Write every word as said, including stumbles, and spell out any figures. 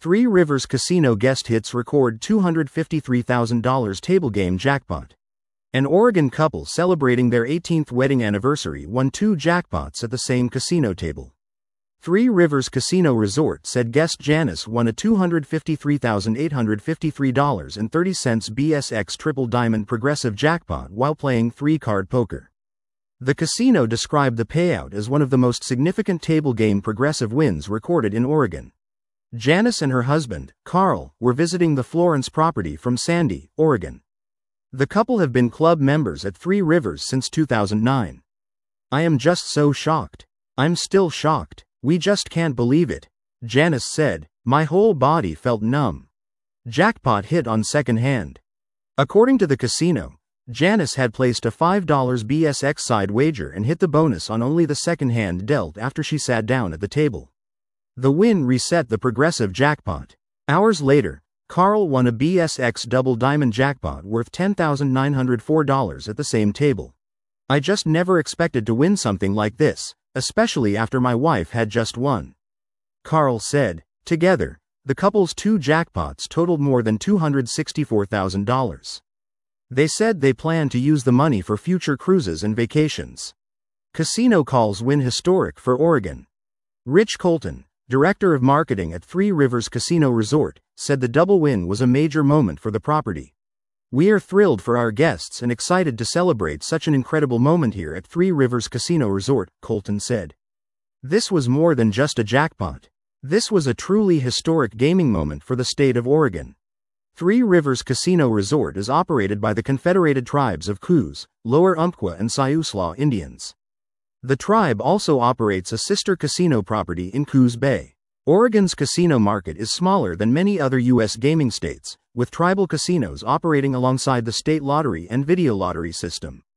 Three Rivers Casino guest hits record two hundred fifty-three thousand dollars table game jackpot. An Oregon couple celebrating their eighteenth wedding anniversary won two jackpots at the same casino table. Three Rivers Casino Resort said guest Janice won a two hundred fifty-three thousand eight hundred fifty-three dollars and thirty cents B S X Triple Diamond Progressive Jackpot while playing three-card poker. The casino described the payout as one of the most significant table game progressive wins recorded in Oregon. Janice and her husband, Carl, were visiting the Florence property from Sandy, Oregon. The couple have been club members at Three Rivers since two thousand nine. "I am just so shocked. I'm still shocked. We just can't believe it," Janice said. "My whole body felt numb." Jackpot hit on second hand. According to the casino, Janice had placed a five dollar B S X side wager and hit the bonus on only the second hand dealt after she sat down at the table. The win reset the progressive jackpot. Hours later, Carl won a B S X double diamond jackpot worth ten thousand nine hundred four dollars at the same table. "I just never expected to win something like this, especially after my wife had just won," Carl said. Together, the couple's two jackpots totaled more than two hundred sixty-four thousand dollars. They said they plan to use the money for future cruises and vacations. Casino calls win historic for Oregon. Rich Colton, director of marketing at Three Rivers Casino Resort, said the double win was a major moment for the property. "We are thrilled for our guests and excited to celebrate such an incredible moment here at Three Rivers Casino Resort," Colton said. "This was more than just a jackpot. This was a truly historic gaming moment for the state of Oregon." Three Rivers Casino Resort is operated by the Confederated Tribes of Coos, Lower Umpqua and Siuslaw Indians. The tribe also operates a sister casino property in Coos Bay. Oregon's casino market is smaller than many other U S gaming states, with tribal casinos operating alongside the state lottery and video lottery system.